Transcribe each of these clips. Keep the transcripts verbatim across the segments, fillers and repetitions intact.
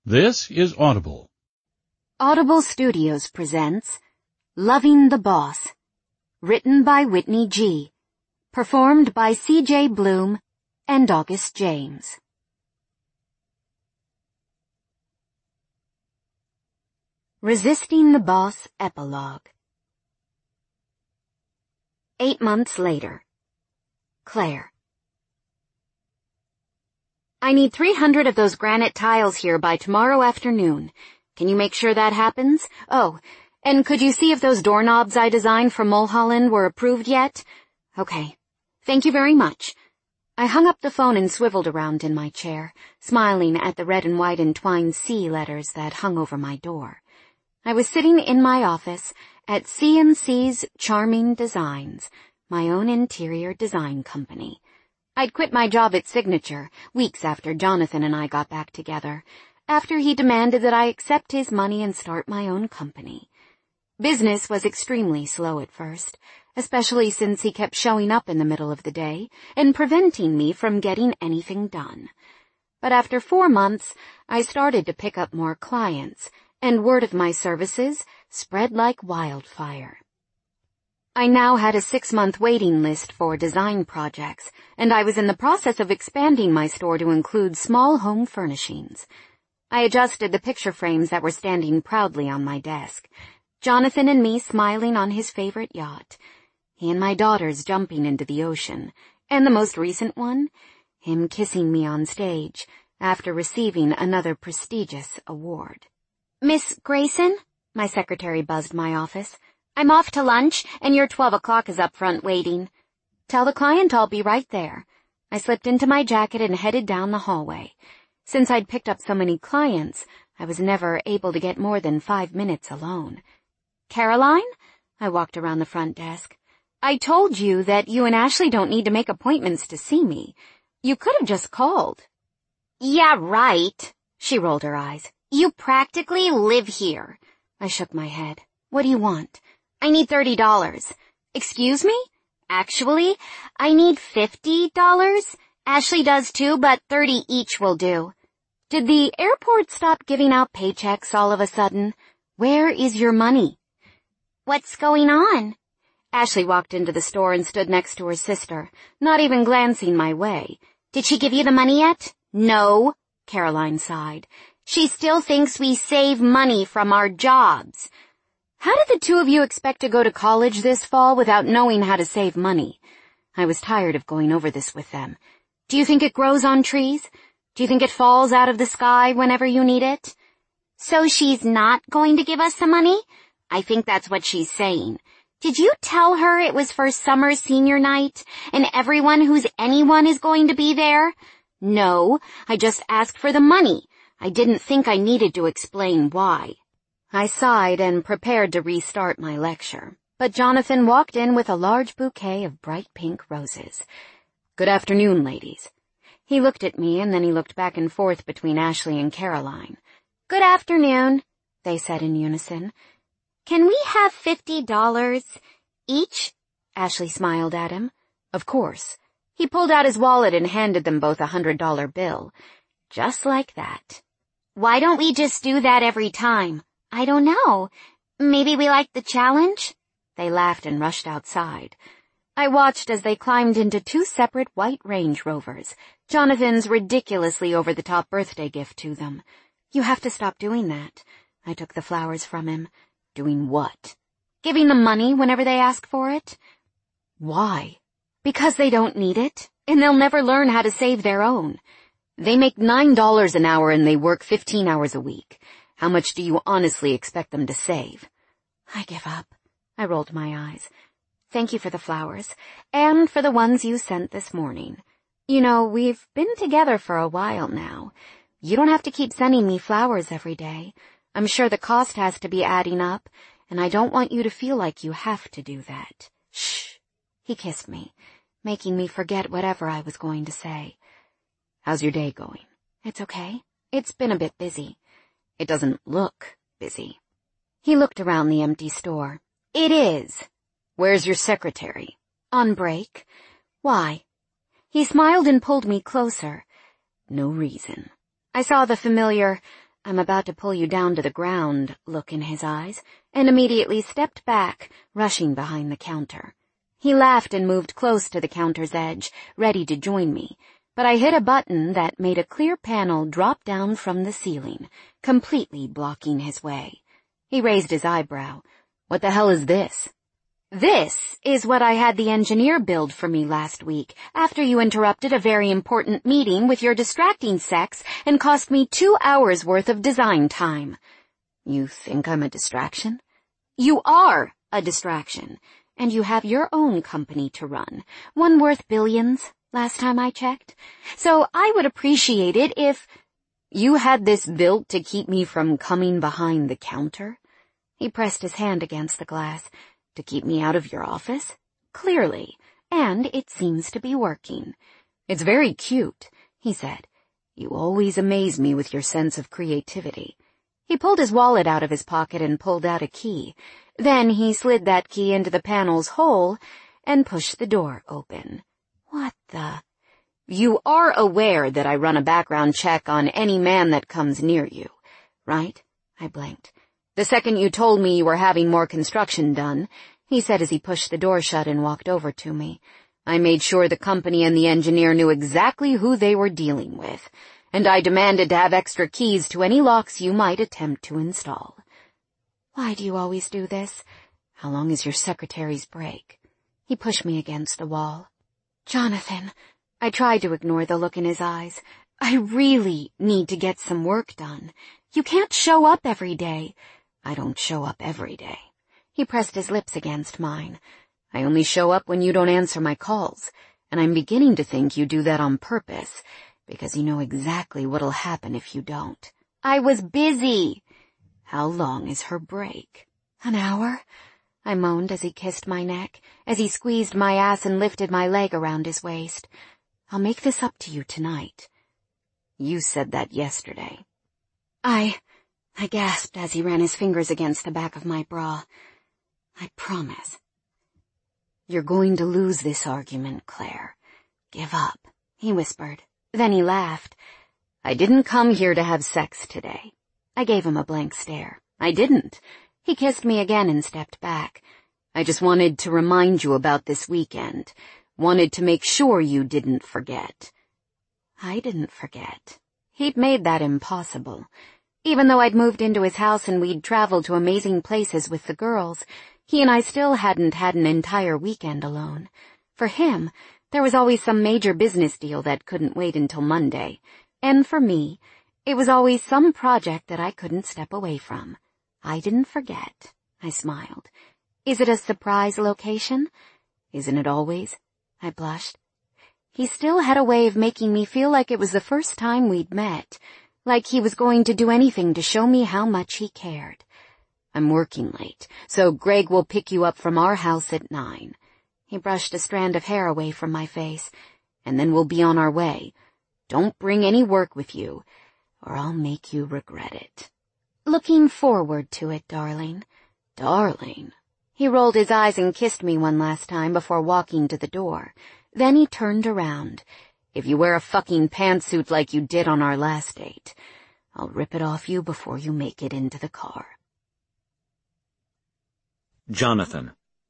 This is Audible. Audible Studios presents Loving the Boss, written by Whitney G., performed by C J Bloom and August James. Resisting the Boss Epilogue. Eight months later. Claire. I need three hundred of those granite tiles here by tomorrow afternoon. Can you make sure that happens? Oh, and could you see if those doorknobs I designed for Mulholland were approved yet? Okay. Thank you very much. I hung up the phone and swiveled around in my chair, smiling at the red and white entwined C letters that hung over my door. I was sitting in my office at C and C's Charming Designs, my own interior design company. I'd quit my job at Signature weeks after Jonathan and I got back together, after he demanded that I accept his money and start my own company. Business was extremely slow at first, especially since he kept showing up in the middle of the day and preventing me from getting anything done. But after four months, I started to pick up more clients, and word of my services spread like wildfire. I now had a six-month waiting list for design projects, and I was in the process of expanding my store to include small home furnishings. I adjusted the picture frames that were standing proudly on my desk. Jonathan and me smiling on his favorite yacht. He and my daughters jumping into the ocean. And the most recent one, him kissing me on stage after receiving another prestigious award. Miss Grayson? My secretary buzzed my office. I'm off to lunch, and your twelve o'clock is up front waiting. Tell the client I'll be right there. I slipped into my jacket and headed down the hallway. Since I'd picked up so many clients, I was never able to get more than five minutes alone. Caroline? I walked around the front desk. I told you that you and Ashley don't need to make appointments to see me. You could have just called. Yeah, right. She rolled her eyes. You practically live here. I shook my head. What do you want? I need thirty dollars. Excuse me? Actually, I need fifty dollars. Ashley does too, but thirty each will do. Did the airport stop giving out paychecks all of a sudden? Where is your money? What's going on? Ashley walked into the store and stood next to her sister, not even glancing my way. Did she give you the money yet? No, Caroline sighed. She still thinks we save money from our jobs. How did the two of you expect to go to college this fall without knowing how to save money? I was tired of going over this with them. Do you think it grows on trees? Do you think it falls out of the sky whenever you need it? So she's not going to give us the money? I think that's what she's saying. Did you tell her it was for summer senior night and everyone who's anyone is going to be there? No, I just asked for the money. I didn't think I needed to explain why. I sighed and prepared to restart my lecture, but Jonathan walked in with a large bouquet of bright pink roses. Good afternoon, ladies. He looked at me and then he looked back and forth between Ashley and Caroline. Good afternoon, they said in unison. Can we have fifty dollars each? Ashley smiled at him. Of course. He pulled out his wallet and handed them both a hundred dollar bill. Just like that. Why don't we just do that every time? I don't know. Maybe we like the challenge? They laughed and rushed outside. I watched as they climbed into two separate white Range Rovers, Jonathan's ridiculously over-the-top birthday gift to them. You have to stop doing that. I took the flowers from him. Doing what? Giving them money whenever they ask for it. Why? Because they don't need it, and they'll never learn how to save their own. They make nine dollars an hour and they work fifteen hours a week. How much do you honestly expect them to save? I give up. I rolled my eyes. Thank you for the flowers, and for the ones you sent this morning. You know, we've been together for a while now. You don't have to keep sending me flowers every day. I'm sure the cost has to be adding up, and I don't want you to feel like you have to do that. Shh. He kissed me, making me forget whatever I was going to say. How's your day going? It's okay. It's been a bit busy. It doesn't look busy. He looked around the empty store. It is. Where's your secretary? On break. Why? He smiled and pulled me closer. No reason. I saw the familiar, I'm about to pull you down to the ground look in his eyes, and immediately stepped back, rushing behind the counter. He laughed and moved close to the counter's edge, ready to join me, but I hit a button that made a clear panel drop down from the ceiling, completely blocking his way. He raised his eyebrow. "What the hell is this?" "This is what I had the engineer build for me last week, after you interrupted a very important meeting with your distracting sex and cost me two hours worth of design time." "You think I'm a distraction?" "You are a distraction, and you have your own company to run, one worth billions, last time I checked. So I would appreciate it if—" "You had this built to keep me from coming behind the counter?" He pressed his hand against the glass. "To keep me out of your office?" "Clearly, and it seems to be working." "It's very cute," he said. "You always amaze me with your sense of creativity." He pulled his wallet out of his pocket and pulled out a key. Then he slid that key into the panel's hole and pushed the door open. "What the—" "You are aware that I run a background check on any man that comes near you, right?" I blinked. "The second you told me you were having more construction done," he said as he pushed the door shut and walked over to me, "I made sure the company and the engineer knew exactly who they were dealing with, and I demanded to have extra keys to any locks you might attempt to install." "Why do you always do this?" "How long is your secretary's break?" He pushed me against the wall. "Jonathan," I tried to ignore the look in his eyes, "I really need to get some work done. You can't show up every day." "I don't show up every day." He pressed his lips against mine. "I only show up when you don't answer my calls, and I'm beginning to think you do that on purpose, because you know exactly what'll happen if you don't." "I was busy." "How long is her break?" "An hour," I moaned as he kissed my neck, as he squeezed my ass and lifted my leg around his waist. "I'll make this up to you tonight." "You said that yesterday." I... I gasped as he ran his fingers against the back of my bra. "I promise." "You're going to lose this argument, Claire. Give up," he whispered. Then he laughed. "I didn't come here to have sex today." I gave him a blank stare. "I didn't." He kissed me again and stepped back. "I just wanted to remind you about this weekend. Wanted to make sure you didn't forget." I didn't forget. He'd made that impossible. Even though I'd moved into his house and we'd traveled to amazing places with the girls, he and I still hadn't had an entire weekend alone. For him, there was always some major business deal that couldn't wait until Monday. And for me, it was always some project that I couldn't step away from. I didn't forget. I smiled. "Is it a surprise location?" "Isn't it always?" I blushed. He still had a way of making me feel like it was the first time we'd met, like he was going to do anything to show me how much he cared. "I'm working late, so Greg will pick you up from our house at nine." He brushed a strand of hair away from my face. "And then we'll be on our way. Don't bring any work with you, or I'll make you regret it." "Looking forward to it, darling." "Darling?" He rolled his eyes and kissed me one last time before walking to the door. Then he turned around. "If you wear a fucking pantsuit like you did on our last date, I'll rip it off you before you make it into the car." Jonathan.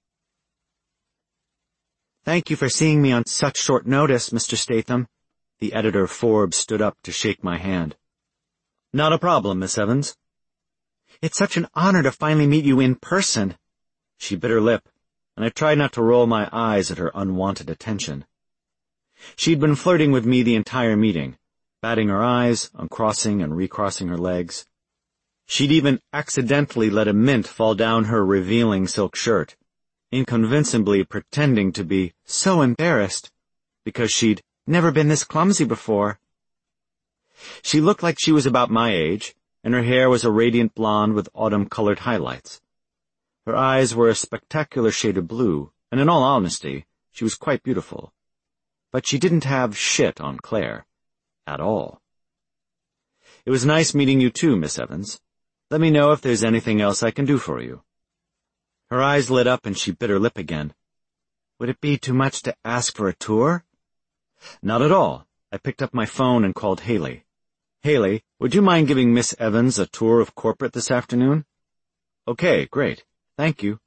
"Thank you for seeing me on such short notice, Mister Statham." The editor of Forbes stood up to shake my hand. "Not a problem, Miss Evans." "It's such an honor to finally meet you in person." She bit her lip, and I tried not to roll my eyes at her unwanted attention. She'd been flirting with me the entire meeting, batting her eyes, uncrossing and recrossing her legs. She'd even accidentally let a mint fall down her revealing silk shirt, inconvincingly pretending to be so embarrassed because she'd never been this clumsy before. She looked like she was about my age, and her hair was a radiant blonde with autumn-colored highlights. Her eyes were a spectacular shade of blue, and in all honesty, she was quite beautiful. But she didn't have shit on Claire. At all. "It was nice meeting you too, Miss Evans. Let me know if there's anything else I can do for you." Her eyes lit up and she bit her lip again. "Would it be too much to ask for a tour?" "Not at all." I picked up my phone and called Haley. Haley, would you mind giving Miss Evans a tour of corporate this afternoon? Okay, great. Thank you.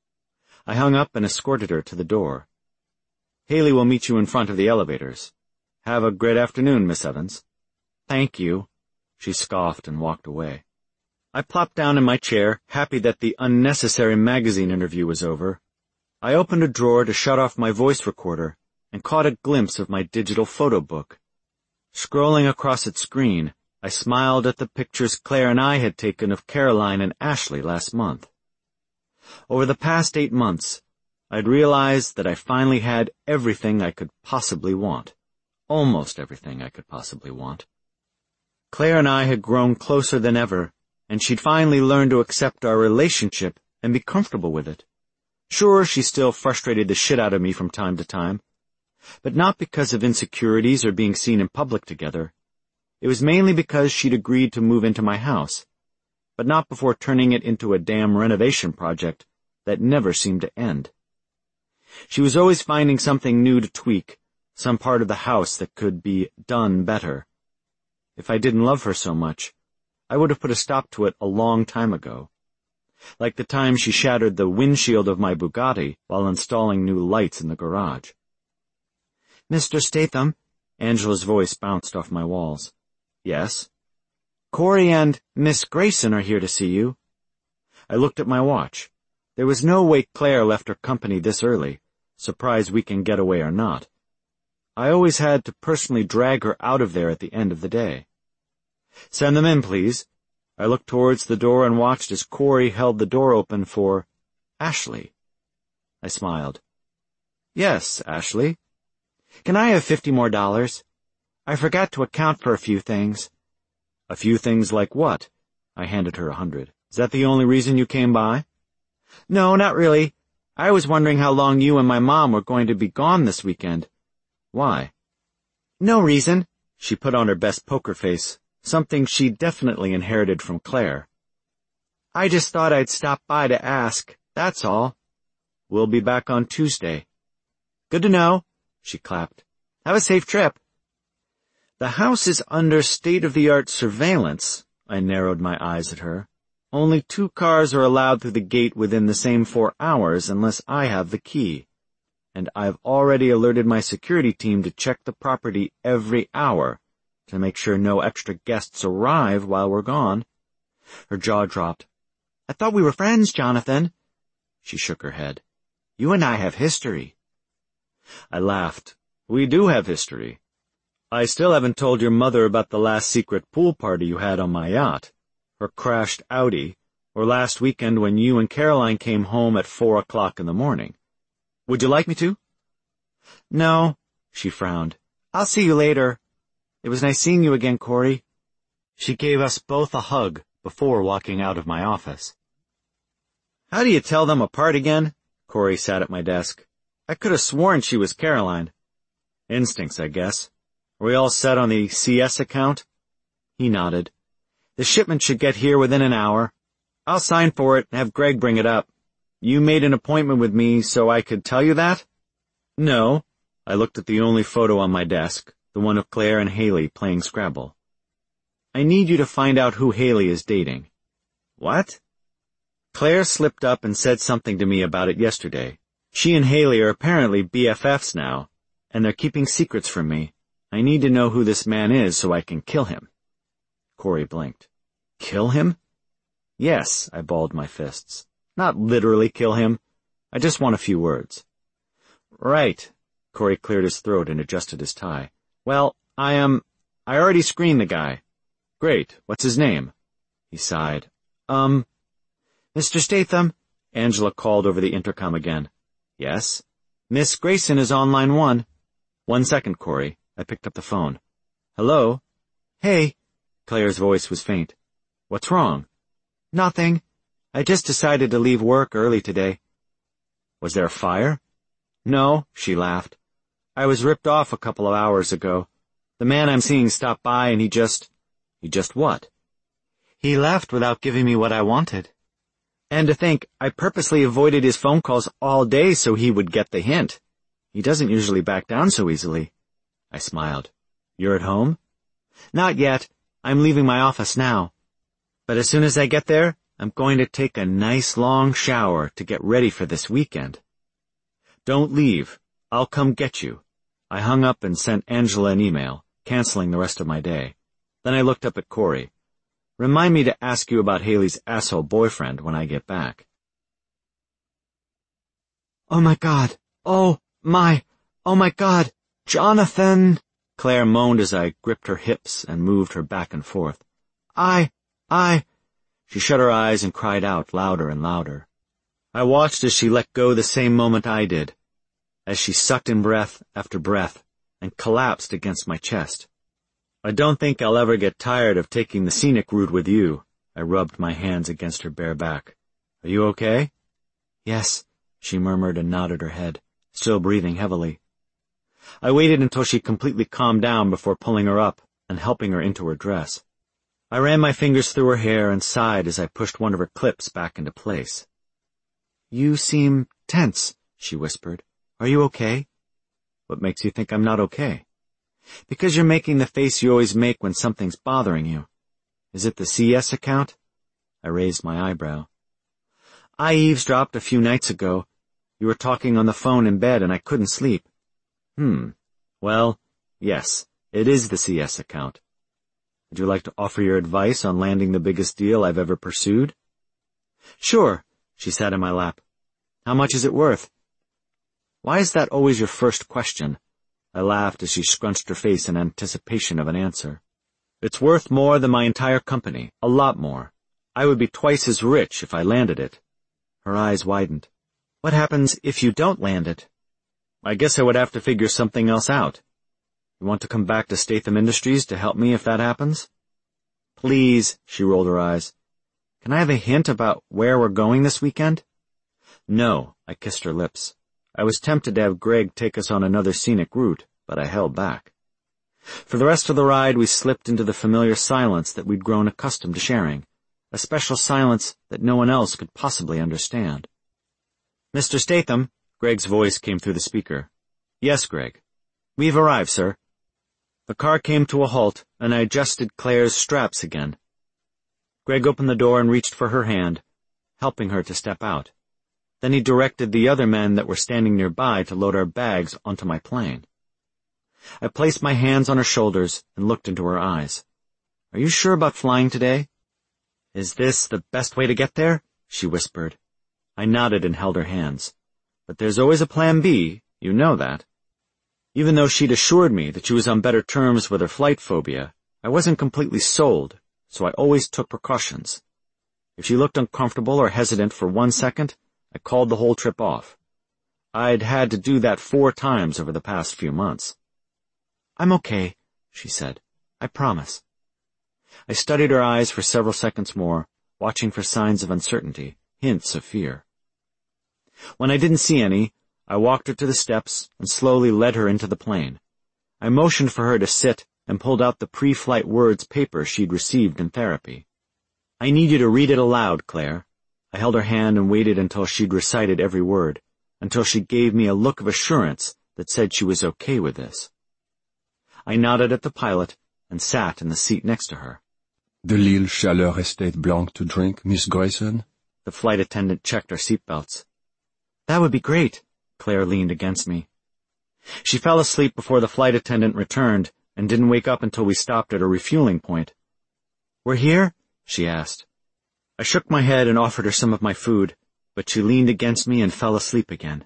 I hung up and escorted her to the door. Haley will meet you in front of the elevators. Have a great afternoon, Miss Evans. Thank you. She scoffed and walked away. I plopped down in my chair, happy that the unnecessary magazine interview was over. I opened a drawer to shut off my voice recorder and caught a glimpse of my digital photo book. Scrolling across its screen, I smiled at the pictures Claire and I had taken of Caroline and Ashley last month. Over the past eight months, I'd realized that I finally had everything I could possibly want. Almost everything I could possibly want. Claire and I had grown closer than ever, and she'd finally learned to accept our relationship and be comfortable with it. Sure, she still frustrated the shit out of me from time to time, but not because of insecurities or being seen in public together. It was mainly because she'd agreed to move into my house, but not before turning it into a damn renovation project that never seemed to end. She was always finding something new to tweak, some part of the house that could be done better. If I didn't love her so much, I would have put a stop to it a long time ago. Like the time she shattered the windshield of my Bugatti while installing new lights in the garage. Mister Statham, Angela's voice bounced off my walls. Yes? Corey and Miss Grayson are here to see you. I looked at my watch. There was no way Claire left her company this early, surprise weekend getaway or not. I always had to personally drag her out of there at the end of the day. Send them in, please. I looked towards the door and watched as Corey held the door open for Ashley. I smiled. Yes, Ashley. Can I have fifty more dollars? I forgot to account for a few things. A few things like what? I handed her a hundred. Is that the only reason you came by? No, not really. I was wondering how long you and my mom were going to be gone this weekend. Why? No reason. She put on her best poker face, something she definitely inherited from Claire. I just thought I'd stop by to ask, that's all. We'll be back on Tuesday. Good to know, she clapped. Have a safe trip. The house is under state-of-the-art surveillance, I narrowed my eyes at her. Only two cars are allowed through the gate within the same four hours unless I have the key. And I've already alerted my security team to check the property every hour to make sure no extra guests arrive while we're gone. Her jaw dropped. I thought we were friends, Jonathan. She shook her head. You and I have history. I laughed. We do have history. I still haven't told your mother about the last secret pool party you had on my yacht, or crashed Audi, or last weekend when you and Caroline came home at four o'clock in the morning. Would you like me to? No, she frowned. I'll see you later. It was nice seeing you again, Corey. She gave us both a hug before walking out of my office. How do you tell them apart again? Corey sat at my desk. I could have sworn she was Caroline. Instincts, I guess. Are we all set on the C S account? He nodded. The shipment should get here within an hour. I'll sign for it and have Greg bring it up. You made an appointment with me so I could tell you that? No. I looked at the only photo on my desk, the one of Claire and Haley playing Scrabble. I need you to find out who Haley is dating. What? Claire slipped up and said something to me about it yesterday. She and Haley are apparently B F Fs now, and they're keeping secrets from me. I need to know who this man is so I can kill him. Corey blinked. Kill him? Yes, I balled my fists. Not literally kill him. I just want a few words. Right. Corey cleared his throat and adjusted his tie. Well, I, um, I already screened the guy. Great. What's his name? He sighed. Um, Mister Statham, Angela called over the intercom again. Yes? Miss Grayson is on line one. One second, Corey. I picked up the phone. Hello? Hey. Claire's voice was faint. What's wrong? Nothing. I just decided to leave work early today. Was there a fire? No, she laughed. I was ripped off a couple of hours ago. The man I'm seeing stopped by and he just... He just what? He left without giving me what I wanted. And to think, I purposely avoided his phone calls all day so he would get the hint. He doesn't usually back down so easily. I smiled. You're at home? Not yet. I'm leaving my office now. But as soon as I get there, I'm going to take a nice long shower to get ready for this weekend. Don't leave. I'll come get you. I hung up and sent Angela an email, canceling the rest of my day. Then I looked up at Corey. Remind me to ask you about Haley's asshole boyfriend when I get back. Oh my God. Oh my. Oh my God. Jonathan. Claire moaned as I gripped her hips and moved her back and forth. I, I... She shut her eyes and cried out louder and louder. I watched as she let go the same moment I did, as she sucked in breath after breath and collapsed against my chest. I don't think I'll ever get tired of taking the scenic route with you. I rubbed my hands against her bare back. Are you okay? Yes, she murmured and nodded her head, still breathing heavily. I waited until she completely calmed down before pulling her up and helping her into her dress. I ran my fingers through her hair and sighed as I pushed one of her clips back into place. You seem tense, she whispered. Are you okay? What makes you think I'm not okay? Because you're making the face you always make when something's bothering you. Is it the C S account? I raised my eyebrow. I eavesdropped a few nights ago. You were talking on the phone in bed and I couldn't sleep. Hmm. Well, yes, it is the C S account. Would you like to offer your advice on landing the biggest deal I've ever pursued? Sure, she sat in my lap. How much is it worth? Why is that always your first question? I laughed as she scrunched her face in anticipation of an answer. It's worth more than my entire company, a lot more. I would be twice as rich if I landed it. Her eyes widened. What happens if you don't land it? I guess I would have to figure something else out. You want to come back to Statham Industries to help me if that happens? Please, she rolled her eyes. Can I have a hint about where we're going this weekend? No, I kissed her lips. I was tempted to have Greg take us on another scenic route, but I held back. For the rest of the ride, we slipped into the familiar silence that we'd grown accustomed to sharing, a special silence that no one else could possibly understand. Mister Statham, Greg's voice came through the speaker. Yes, Greg. We've arrived, sir. The car came to a halt, and I adjusted Claire's straps again. Greg opened the door and reached for her hand, helping her to step out. Then he directed the other men that were standing nearby to load our bags onto my plane. I placed my hands on her shoulders and looked into her eyes. Are you sure about flying today? Is this the best way to get there? She whispered. I nodded and held her hands. But there's always a plan B, you know that. Even though she'd assured me that she was on better terms with her flight phobia, I wasn't completely sold, so I always took precautions. If she looked uncomfortable or hesitant for one second, I called the whole trip off. I'd had to do that four times over the past few months. I'm okay, she said. I promise. I studied her eyes for several seconds more, watching for signs of uncertainty, hints of fear. When I didn't see any, I walked her to the steps and slowly led her into the plane. I motioned for her to sit and pulled out the pre-flight words paper she'd received in therapy. I need you to read it aloud, Claire. I held her hand and waited until she'd recited every word, until she gave me a look of assurance that said she was okay with this. I nodded at the pilot and sat in the seat next to her. The Lille Chaleur Estate Blanc to drink, Miss Grayson? The flight attendant checked our seatbelts. That would be great. Claire leaned against me. She fell asleep before the flight attendant returned and didn't wake up until we stopped at a refueling point. We're here? She asked. I shook my head and offered her some of my food, but she leaned against me and fell asleep again.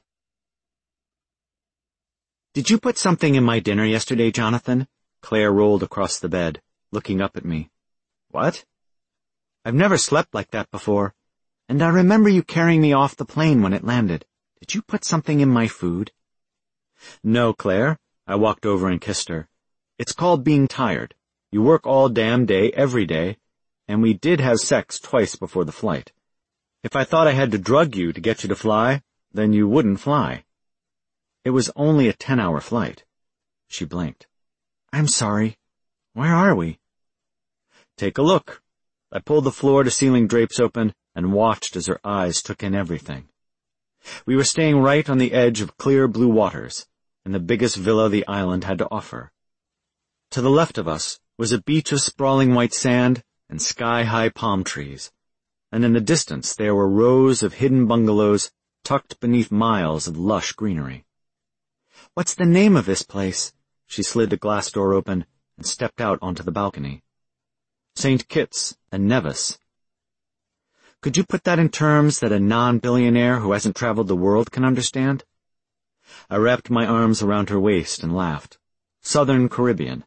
Did you put something in my dinner yesterday, Jonathan? Claire rolled across the bed, looking up at me. What? I've never slept like that before, and I remember you carrying me off the plane when it landed. Did you put something in my food? No, Claire. I walked over and kissed her. It's called being tired. You work all damn day, every day, and we did have sex twice before the flight. If I thought I had to drug you to get you to fly, then you wouldn't fly. It was only a ten-hour flight. She blinked. I'm sorry. Where are we? Take a look. I pulled the floor-to-ceiling drapes open and watched as her eyes took in everything. We were staying right on the edge of clear blue waters, in the biggest villa the island had to offer. To the left of us was a beach of sprawling white sand and sky-high palm trees, and in the distance there were rows of hidden bungalows tucked beneath miles of lush greenery. "What's the name of this place?" She slid the glass door open and stepped out onto the balcony. "Saint Kitts and Nevis." "Could you put that in terms that a non-billionaire who hasn't traveled the world can understand?" I wrapped my arms around her waist and laughed. "Southern Caribbean."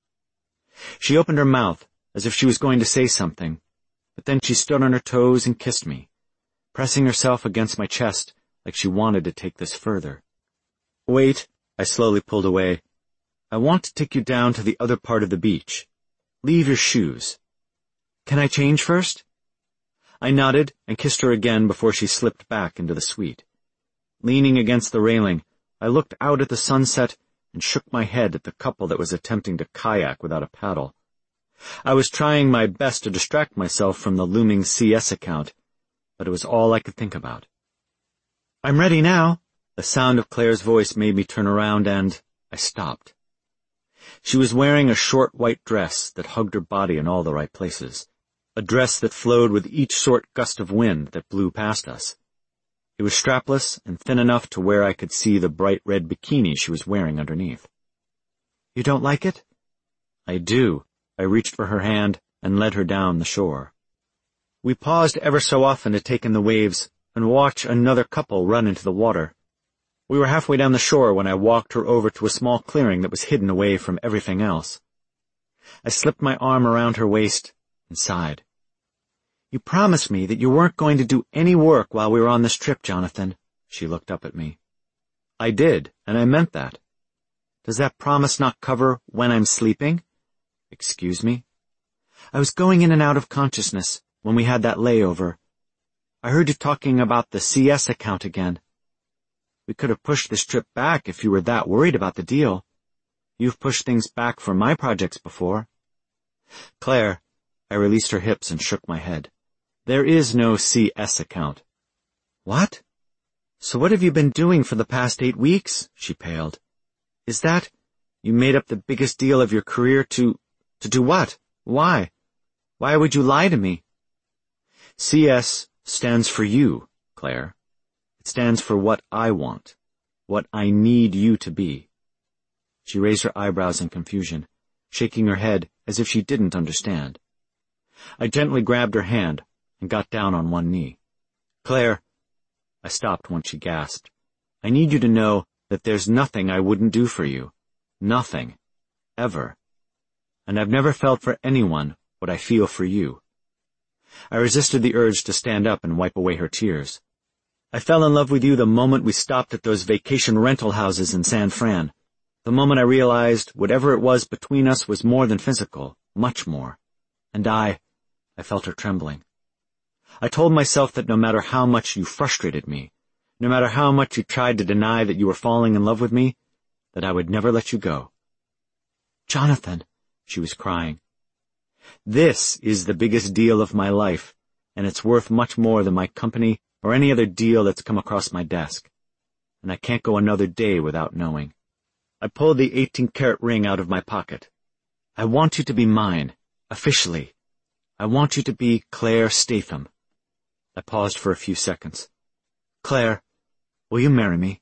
She opened her mouth as if she was going to say something, but then she stood on her toes and kissed me, pressing herself against my chest like she wanted to take this further. "Wait," I slowly pulled away. "I want to take you down to the other part of the beach. Leave your shoes." "Can I change first?" I nodded and kissed her again before she slipped back into the suite. Leaning against the railing, I looked out at the sunset and shook my head at the couple that was attempting to kayak without a paddle. I was trying my best to distract myself from the looming C S account, but it was all I could think about. "I'm ready now." The sound of Claire's voice made me turn around and I stopped. She was wearing a short white dress that hugged her body in all the right places, a dress that flowed with each short gust of wind that blew past us. It was strapless and thin enough to where I could see the bright red bikini she was wearing underneath. "You don't like it?" "I do." I reached for her hand and led her down the shore. We paused ever so often to take in the waves and watch another couple run into the water. We were halfway down the shore when I walked her over to a small clearing that was hidden away from everything else. I slipped my arm around her waist and sighed. "You promised me that you weren't going to do any work while we were on this trip, Jonathan." She looked up at me. "I did, and I meant that." "Does that promise not cover when I'm sleeping?" "Excuse me?" "I was going in and out of consciousness when we had that layover. I heard you talking about the C S account again. We could have pushed this trip back if you were that worried about the deal. You've pushed things back for my projects before." "Claire," I released her hips and shook my head. "There is no C S account." "What? So what have you been doing for the past eight weeks?" She paled. "Is that, you made up the biggest deal of your career to, to do what? Why? Why would you lie to me?" "C S stands for you, Claire. It stands for what I want, what I need you to be." She raised her eyebrows in confusion, shaking her head as if she didn't understand. I gently grabbed her hand and got down on one knee. "Claire," I stopped once she gasped, "I need you to know that there's nothing I wouldn't do for you. Nothing. Ever. And I've never felt for anyone what I feel for you." I resisted the urge to stand up and wipe away her tears. "I fell in love with you the moment we stopped at those vacation rental houses in San Fran. The moment I realized whatever it was between us was more than physical, much more. And I, I felt her trembling. I told myself that no matter how much you frustrated me, no matter how much you tried to deny that you were falling in love with me, that I would never let you go." "Jonathan," she was crying. "This is the biggest deal of my life, and it's worth much more than my company or any other deal that's come across my desk. And I can't go another day without knowing." I pulled the eighteen-carat ring out of my pocket. "I want you to be mine, officially. I want you to be Claire Statham." I paused for a few seconds. "Claire, will you marry me?"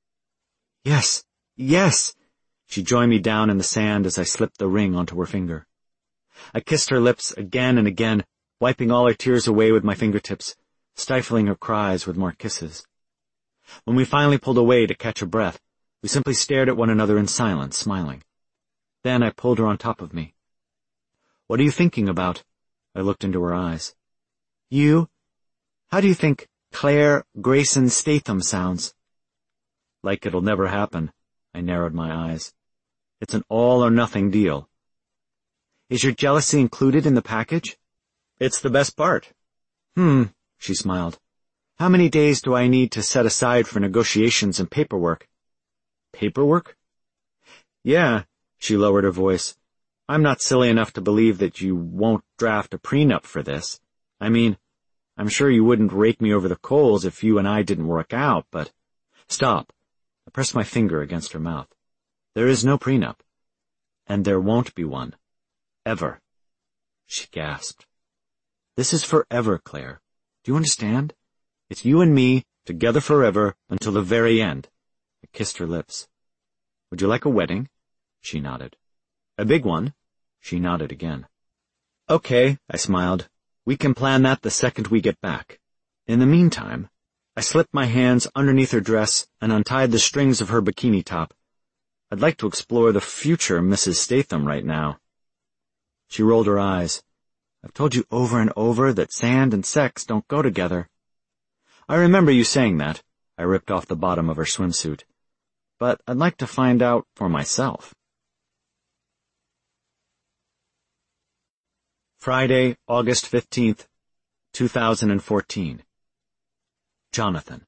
"Yes, yes!" She joined me down in the sand as I slipped the ring onto her finger. I kissed her lips again and again, wiping all her tears away with my fingertips, stifling her cries with more kisses. When we finally pulled away to catch a breath, we simply stared at one another in silence, smiling. Then I pulled her on top of me. "What are you thinking about?" I looked into her eyes. "You? How do you think Claire Grayson Statham sounds?" "Like it'll never happen." I narrowed my eyes. "It's an all-or-nothing deal." "Is your jealousy included in the package?" "It's the best part." Hmm, she smiled. "How many days do I need to set aside for negotiations and paperwork?" "Paperwork?" "Yeah," she lowered her voice. "I'm not silly enough to believe that you won't draft a prenup for this. I mean, I'm sure you wouldn't rake me over the coals if you and I didn't work out, but—" "Stop." I pressed my finger against her mouth. "There is no prenup. And there won't be one. forever. She gasped. This is forever, Claire. Do you understand? It's you and me, together forever, until the very end. I kissed her lips. Would you like a wedding? She nodded. A big one? She nodded again. Okay, I smiled. We can plan that the second we get back. In the meantime, I slipped my hands underneath her dress and untied the strings of her bikini top. I'd like to explore the future Missus Statham right now. She rolled her eyes. I've told you over and over that sand and sex don't go together. I remember you saying that. I ripped off the bottom of her swimsuit. But I'd like to find out for myself. Friday, August fifteenth, two thousand fourteen. Jonathan.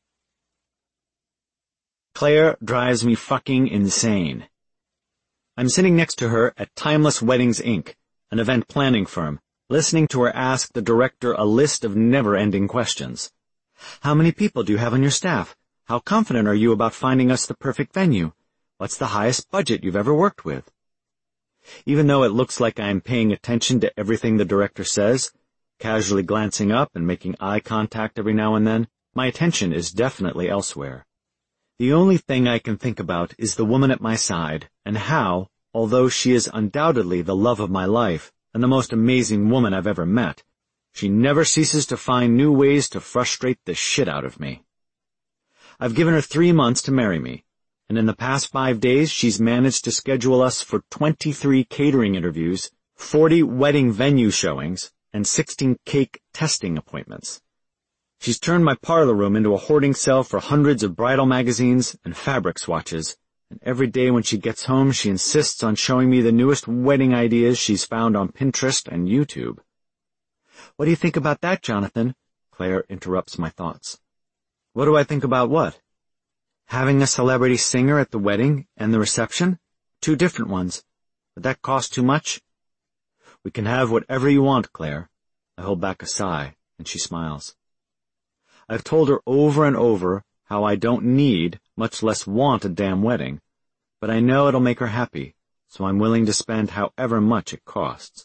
Claire drives me fucking insane. I'm sitting next to her at Timeless Weddings, Incorporated, an event planning firm, listening to her ask the director a list of never-ending questions. How many people do you have on your staff? How confident are you about finding us the perfect venue? What's the highest budget you've ever worked with? Even though it looks like I'm paying attention to everything the director says, casually glancing up and making eye contact every now and then, my attention is definitely elsewhere. The only thing I can think about is the woman at my side, and how, although she is undoubtedly the love of my life and the most amazing woman I've ever met, she never ceases to find new ways to frustrate the shit out of me. I've given her three months to marry me, and in the past five days she's managed to schedule us for twenty-three catering interviews, forty wedding venue showings, and sixteen cake testing appointments. She's turned my parlor room into a hoarding cell for hundreds of bridal magazines and fabric swatches, and every day when she gets home she insists on showing me the newest wedding ideas she's found on Pinterest and YouTube. What do you think about that, Jonathan? Claire interrupts my thoughts. What do I think about what? Having a celebrity singer at the wedding and the reception? Two different ones. Would that cost too much? We can have whatever you want, Claire. I hold back a sigh, and she smiles. I've told her over and over how I don't need, much less want, a damn wedding, but I know it'll make her happy, so I'm willing to spend however much it costs.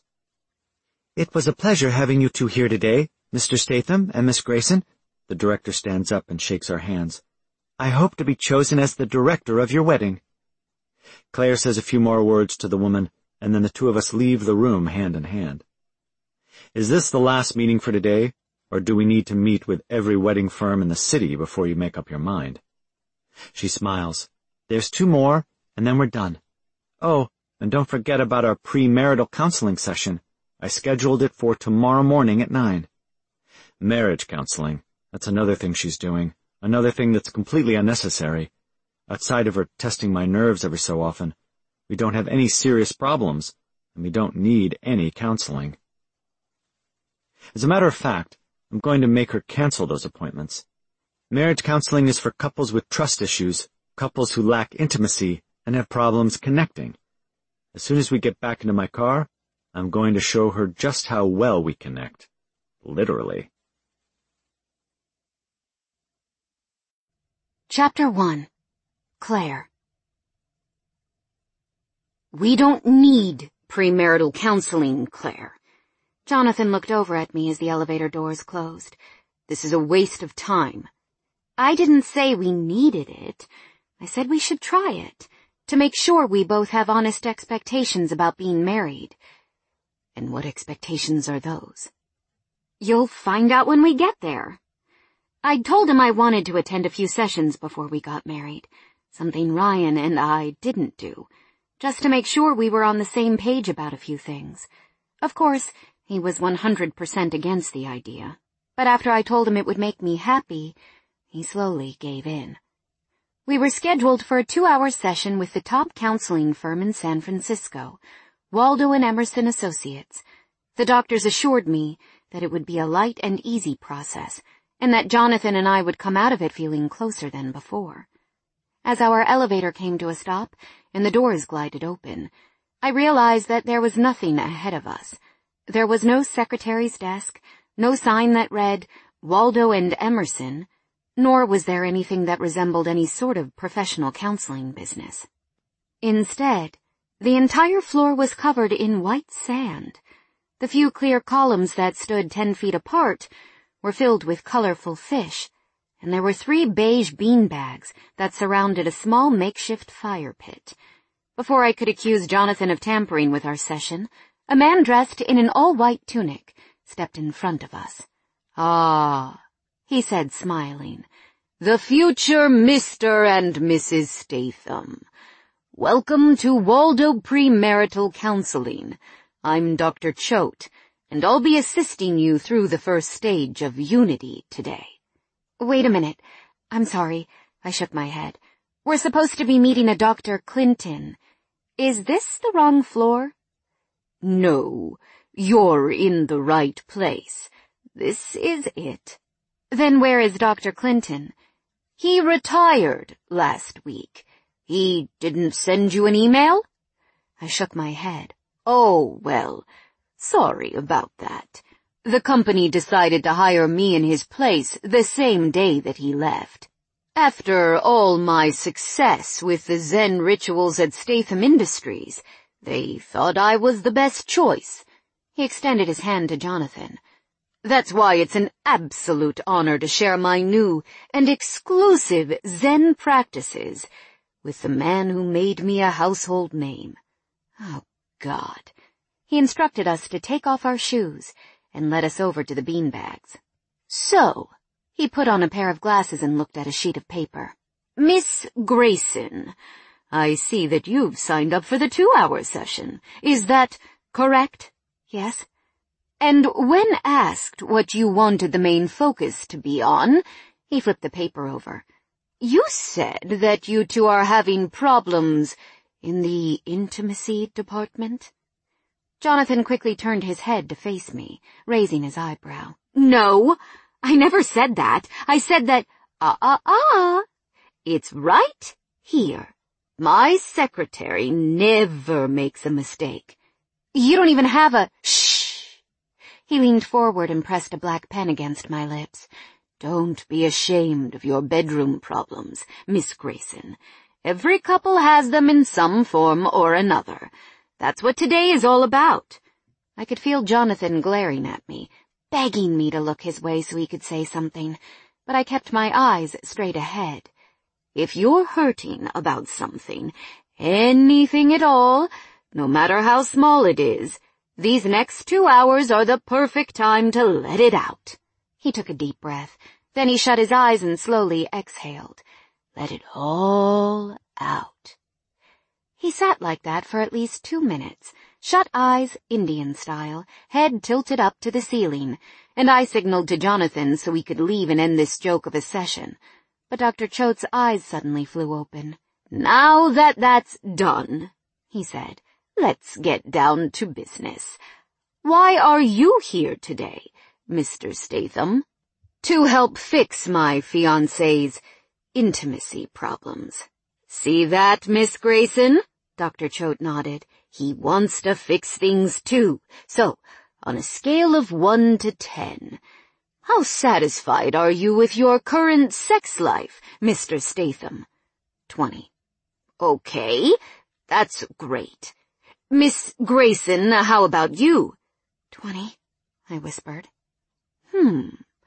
It was a pleasure having you two here today, Mister Statham and Miss Grayson. The director stands up and shakes our hands. I hope to be chosen as the director of your wedding. Claire says a few more words to the woman, and then the two of us leave the room hand in hand. Is this the last meeting for today, or do we need to meet with every wedding firm in the city before you make up your mind? She smiles. There's two more, and then we're done. Oh, and don't forget about our premarital counseling session. I scheduled it for tomorrow morning at nine. Marriage counseling. That's another thing she's doing. Another thing that's completely unnecessary. Outside of her testing my nerves every so often, we don't have any serious problems, and we don't need any counseling. As a matter of fact, I'm going to make her cancel those appointments. Marriage counseling is for couples with trust issues, couples who lack intimacy and have problems connecting. As soon as we get back into my car, I'm going to show her just how well we connect. Literally. Chapter one. Claire. We don't need premarital counseling, Claire. Jonathan looked over at me as the elevator doors closed. This is a waste of time. I didn't say we needed it. I said we should try it, to make sure we both have honest expectations about being married. And what expectations are those? You'll find out when we get there. I'd told him I wanted to attend a few sessions before we got married, something Ryan and I didn't do, just to make sure we were on the same page about a few things. Of course, he was one hundred percent against the idea, but after I told him it would make me happy, he slowly gave in. We were scheduled for a two-hour session with the top counseling firm in San Francisco, Waldo and Emerson Associates. The doctors assured me that it would be a light and easy process, and that Jonathan and I would come out of it feeling closer than before. As our elevator came to a stop and the doors glided open, I realized that there was nothing ahead of us. There was no secretary's desk, no sign that read, Waldo and Emerson, nor was there anything that resembled any sort of professional counseling business. Instead, The entire floor was covered in white sand. The few clear columns that stood ten feet apart were filled with colorful fish, and there were three beige beanbags that surrounded a small makeshift fire pit. Before I could accuse Jonathan of tampering with our session, a man dressed in an all-white tunic stepped in front of us. "Ah," he said, smiling, "the future Mister and Missus Statham. Welcome to Waldo Premarital Counseling. I'm Doctor Choate, and I'll be assisting you through the first stage of Unity today." "Wait a minute. I'm sorry." I shook my head. "We're supposed to be meeting a Doctor Clinton. Is this the wrong floor?" "No, you're in the right place. This is it." "Then where is Doctor Clinton?" "He retired last week. He didn't send you an email?" I shook my head. "Oh, well, sorry about that. The company decided to hire me in his place the same day that he left. After all my success with the Zen rituals at Statham Industries, they thought I was the best choice." He extended his hand to Jonathan. "That's why it's an absolute honor to share my new and exclusive Zen practices with the man who made me a household name." Oh, God. He instructed us to take off our shoes and led us over to the beanbags. "So," he put on a pair of glasses and looked at a sheet of paper. "Miss Grayson, I see that you've signed up for the two-hour session. Is that correct?" "Yes." "And when asked what you wanted the main focus to be on," he flipped the paper over, "you said that you two are having problems in the intimacy department?" Jonathan quickly turned his head to face me, raising his eyebrow. "No, I never said that. I said that, ah, ah, ah. It's right here. My secretary never makes a mistake." "You don't even have a—" "Shh." He leaned forward and pressed a black pen against my lips. "Don't be ashamed of your bedroom problems, Miss Grayson. Every couple has them in some form or another. That's what today is all about." I could feel Jonathan glaring at me, begging me to look his way so he could say something, but I kept my eyes straight ahead. "If you're hurting about something, anything at all, no matter how small it is, these next two hours are the perfect time to let it out." He took a deep breath. Then he shut his eyes and slowly exhaled. "Let it all out." He sat like that for at least two minutes, shut eyes, Indian style, head tilted up to the ceiling, and I signaled to Jonathan so we could leave and end this joke of a session. But Doctor Choate's eyes suddenly flew open. "Now that that's done," he said, "let's get down to business. Why are you here today, Mister Statham?" "To help fix my fiancé's intimacy problems." "See that, Miss Grayson?" Doctor Choate nodded. "He wants to fix things too. So, on a scale of one to ten, how satisfied are you with your current sex life, Mister Statham?" Twenty. "Okay, that's great. Miss Grayson, how about you?" Twenty, I whispered. Hmm,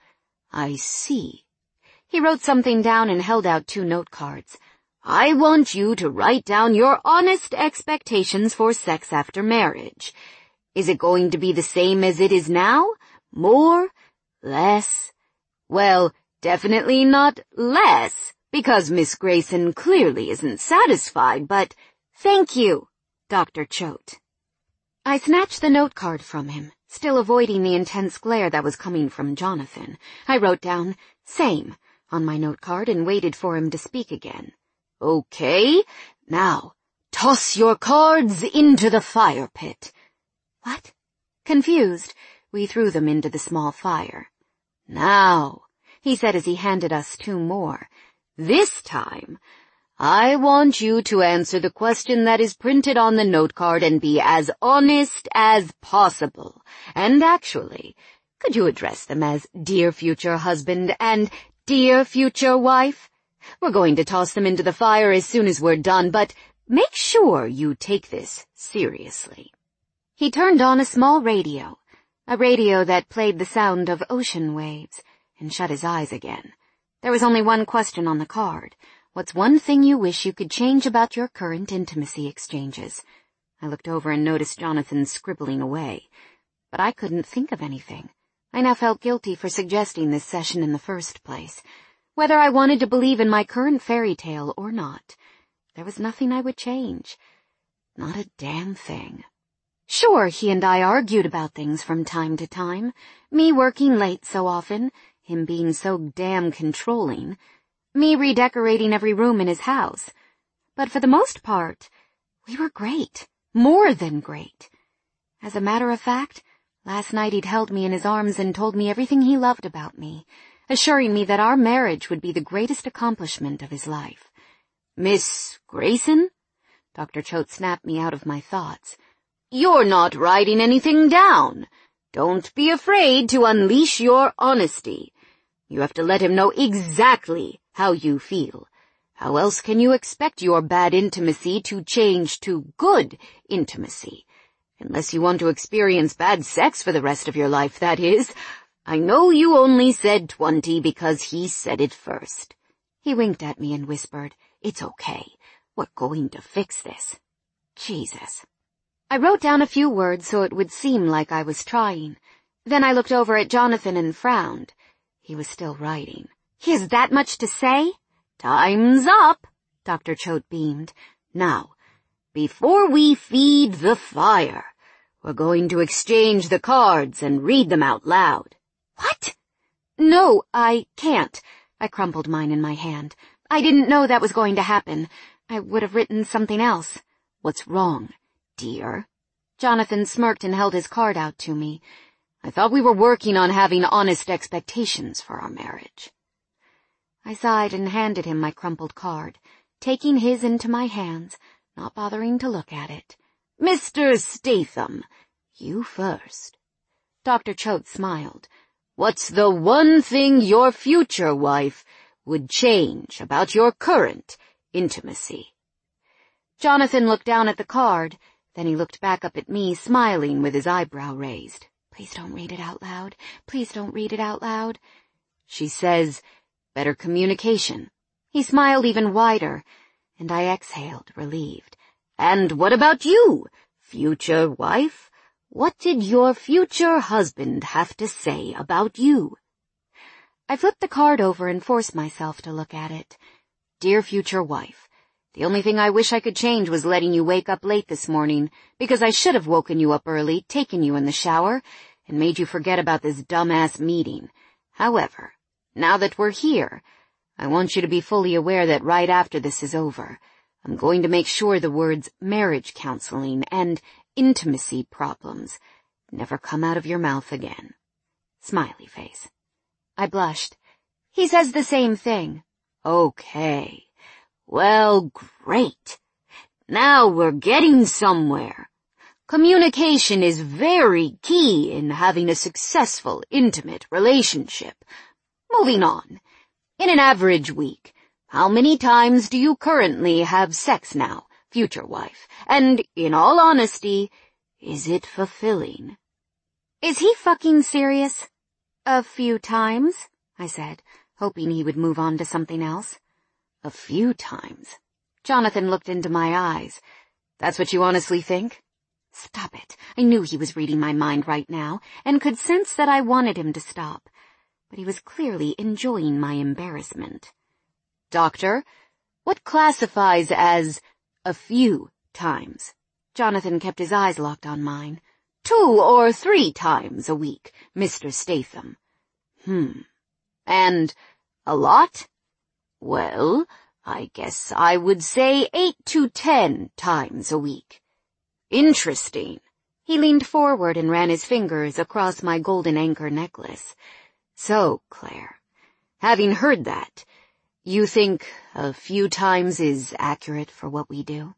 I see. He wrote something down and held out two note cards. "I want you to write down your honest expectations for sex after marriage. Is it going to be the same as it is now? More? Less? Well, definitely not less, because Miss Grayson clearly isn't satisfied, but—" "Thank you, Doctor Choate." I snatched the note card from him, still avoiding the intense glare that was coming from Jonathan. I wrote down, "Same," on my note card and waited for him to speak again. "Okay, now, toss your cards into the fire pit." "What?" Confused, we threw them into the small fire. "Now," he said as he handed us two more, "this time, I want you to answer the question that is printed on the note card and be as honest as possible. And actually, could you address them as dear future husband and dear future wife? We're going to toss them into the fire as soon as we're done, but make sure you take this seriously." He turned on a small radio, a radio that played the sound of ocean waves, and shut his eyes again. There was only one question on the card. What's one thing you wish you could change about your current intimacy exchanges? I looked over and noticed Jonathan scribbling away, but I couldn't think of anything. I now felt guilty for suggesting this session in the first place. Whether I wanted to believe in my current fairy tale or not, there was nothing I would change. Not a damn thing. Sure, he and I argued about things from time to time, me working late so often, him being so damn controlling, me redecorating every room in his house. But for the most part, we were great, more than great. As a matter of fact, last night he'd held me in his arms and told me everything he loved about me, assuring me that our marriage would be the greatest accomplishment of his life. "Miss Grayson?" Doctor Choate snapped me out of my thoughts. "You're not writing anything down. Don't be afraid to unleash your honesty. You have to let him know exactly how you feel. How else can you expect your bad intimacy to change to good intimacy? Unless you want to experience bad sex for the rest of your life, that is. I know you only said twenty because he said it first." He winked at me and whispered, "It's okay. We're going to fix this." Jesus. I wrote down a few words so it would seem like I was trying. Then I looked over at Jonathan and frowned. He was still writing. "He has that much to say?" "Time's up," Doctor Choate beamed. "Now, before we feed the fire, we're going to exchange the cards and read them out loud." "What?" "No, I can't." I crumpled mine in my hand. "I didn't know that was going to happen. I would have written something else." "What's wrong, dear?" Jonathan smirked and held his card out to me. "I thought we were working on having honest expectations for our marriage." I sighed and handed him my crumpled card, taking his into my hands, not bothering to look at it. "Mister Statham, you first." Doctor Choate smiled. "What's the one thing your future wife would change about your current intimacy?" Jonathan looked down at the card, then he looked back up at me, smiling with his eyebrow raised. "Please don't read it out loud. Please don't read it out loud." "She says, better communication." He smiled even wider, and I exhaled, relieved. "And what about you, future wife? What did your future husband have to say about you?" I flipped the card over and forced myself to look at it. "Dear future wife, the only thing I wish I could change was letting you wake up late this morning, because I should have woken you up early, taken you in the shower, and made you forget about this dumbass meeting. However, now that we're here, I want you to be fully aware that right after this is over, I'm going to make sure the words marriage counseling and intimacy problems never come out of your mouth again." Smiley face. I blushed. "He says the same thing." "Okay. Well, great. Now we're getting somewhere. Communication is very key in having a successful, intimate relationship. Moving on. In an average week, how many times do you currently have sex now, future wife? And, in all honesty, is it fulfilling?" "Is he fucking serious?" "A few times," I said, hoping he would move on to something else. "A few times?" Jonathan looked into my eyes. "That's what you honestly think?" Stop it. I knew he was reading my mind right now, and could sense that I wanted him to stop. But he was clearly enjoying my embarrassment. "Doctor, what classifies as a few times?" Jonathan kept his eyes locked on mine. "Two or three times a week, Mister Statham." Hmm. "And a lot?" "Well, I guess I would say eight to ten times a week." "Interesting." He leaned forward and ran his fingers across my golden anchor necklace. "So, Claire, having heard that, you think a few times is accurate for what we do?"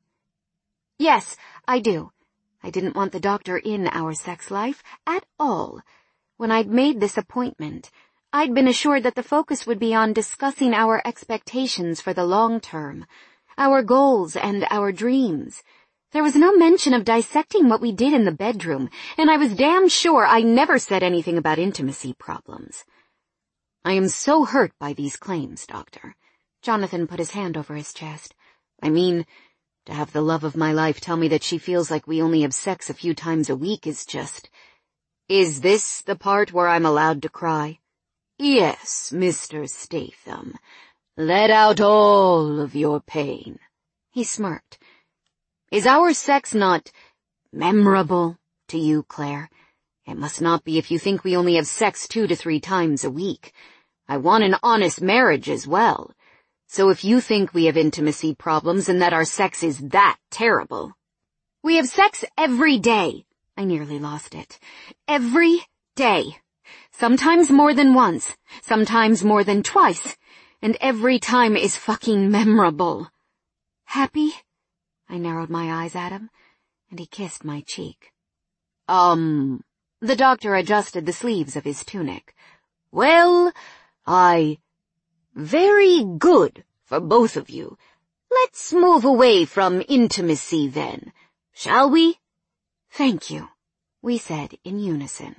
"Yes, I do. I didn't want the doctor in our sex life at all. When I'd made this appointment, I'd been assured that the focus would be on discussing our expectations for the long term. our goals and our dreams. There was no mention of dissecting what we did in the bedroom, and I was damn sure I never said anything about intimacy problems. I am so hurt by these claims, Doctor. Jonathan put his hand over his chest. I mean, to have the love of my life tell me that she feels like we only have sex a few times a week is just... Is this the part where I'm allowed to cry? Yes, Mister Statham. Let out all of your pain. He smirked. Is our sex not memorable to you, Claire? It must not be if you think we only have sex two to three times a week. I want an honest marriage as well. So if you think we have intimacy problems and that our sex is that terrible... We have sex every day. I nearly lost it. Every day. Sometimes more than once. Sometimes more than twice. And every time is fucking memorable. Happy? I narrowed my eyes at him, and he kissed my cheek. Um, the doctor adjusted the sleeves of his tunic. Well, I... Very good for both of you. Let's move away from intimacy then, shall we? Thank you, we said in unison.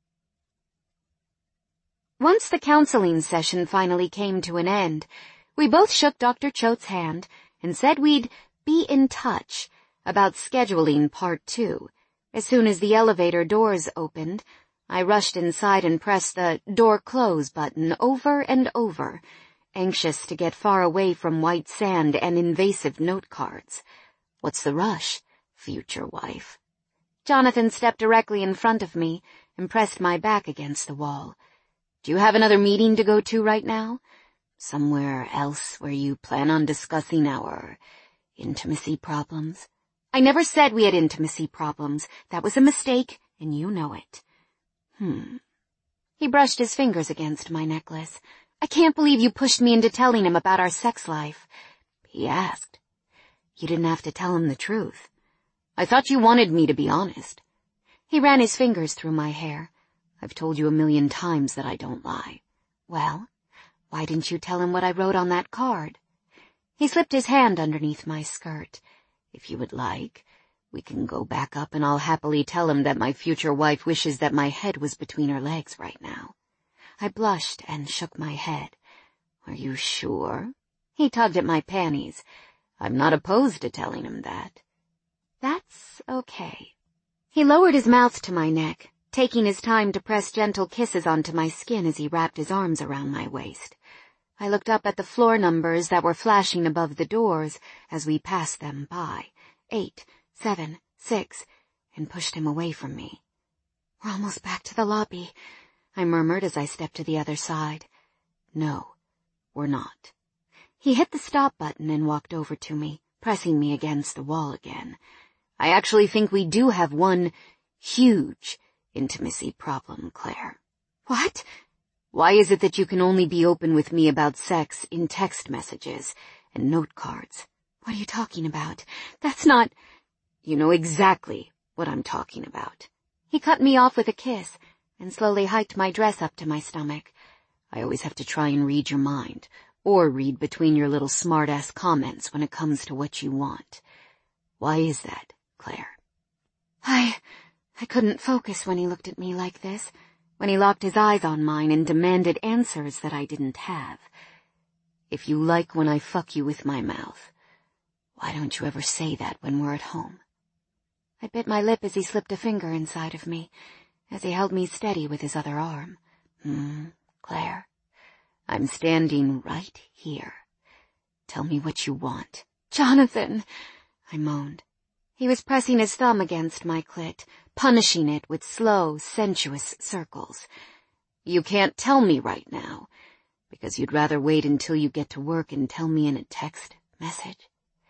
Once the counseling session finally came to an end, we both shook Doctor Choate's hand and said we'd be in touch about scheduling part two. As soon as the elevator doors opened, I rushed inside and pressed the door close button over and over, anxious to get far away from white sand and invasive note cards. What's the rush, future wife? Jonathan stepped directly in front of me and pressed my back against the wall. Do you have another meeting to go to right now? Somewhere else where you plan on discussing our intimacy problems? I never said we had intimacy problems. That was a mistake, and you know it. Hmm. He brushed his fingers against my necklace. I can't believe you pushed me into telling him about our sex life. He asked. You didn't have to tell him the truth. I thought you wanted me to be honest. He ran his fingers through my hair. I've told you a million times that I don't lie. Well, why didn't you tell him what I wrote on that card? He slipped his hand underneath my skirt. If you would like, we can go back up and I'll happily tell him that my future wife wishes that my head was between her legs right now. I blushed and shook my head. Are you sure? He tugged at my panties. I'm not opposed to telling him that. That's okay. He lowered his mouth to my neck, taking his time to press gentle kisses onto my skin as he wrapped his arms around my waist. I looked up at the floor numbers that were flashing above the doors as we passed them by. Eight, seven, six, and pushed him away from me. We're almost back to the lobby, I murmured as I stepped to the other side. No, we're not. He hit the stop button and walked over to me, pressing me against the wall again. I actually think we do have one huge intimacy problem, Claire. What? Why is it that you can only be open with me about sex in text messages and note cards? What are you talking about? That's not... You know exactly what I'm talking about. He cut me off with a kiss and slowly hiked my dress up to my stomach. I always have to try and read your mind, or read between your little smart-ass comments when it comes to what you want. Why is that, Claire? I... I couldn't focus when he looked at me like this, when he locked his eyes on mine and demanded answers that I didn't have. If you like when I fuck you with my mouth, why don't you ever say that when we're at home? I bit my lip as he slipped a finger inside of me, as he held me steady with his other arm. Hmm, Claire, I'm standing right here. Tell me what you want. Jonathan, I moaned. He was pressing his thumb against my clit, punishing it with slow, sensuous circles. You can't tell me right now, because you'd rather wait until you get to work and tell me in a text message?